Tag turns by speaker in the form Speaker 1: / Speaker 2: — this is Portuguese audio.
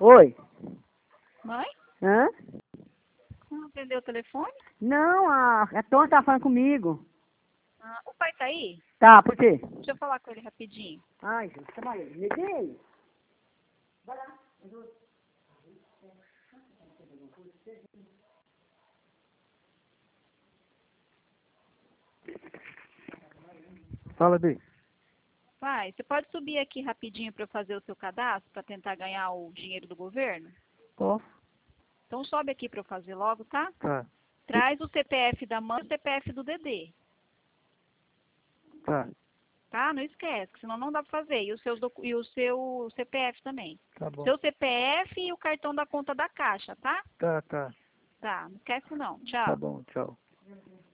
Speaker 1: Oi.
Speaker 2: Mãe?
Speaker 1: Hã?
Speaker 2: Não atendeu o telefone?
Speaker 1: Não, a Tom tá falando comigo.
Speaker 2: Ah, o pai tá aí?
Speaker 1: Tá, por quê?
Speaker 2: Deixa eu falar com ele rapidinho.
Speaker 1: Ai, Jesus, chama ele. Me dê ele. Vai lá.
Speaker 3: Fala, bem.
Speaker 2: Pai, você pode subir aqui rapidinho para eu fazer o seu cadastro para tentar ganhar o dinheiro do governo?
Speaker 3: Posso?
Speaker 2: Então sobe aqui para eu fazer logo, tá?
Speaker 3: Tá.
Speaker 2: Traz o CPF da mãe e o CPF do Dedê.
Speaker 3: Tá.
Speaker 2: Tá? Não esquece, que senão não dá para fazer. E o seu CPF também.
Speaker 3: Tá bom.
Speaker 2: Seu CPF e o cartão da conta da Caixa, tá?
Speaker 3: Tá.
Speaker 2: Tá, não esquece não.
Speaker 3: Tá
Speaker 2: Tchau.
Speaker 3: bom, tchau.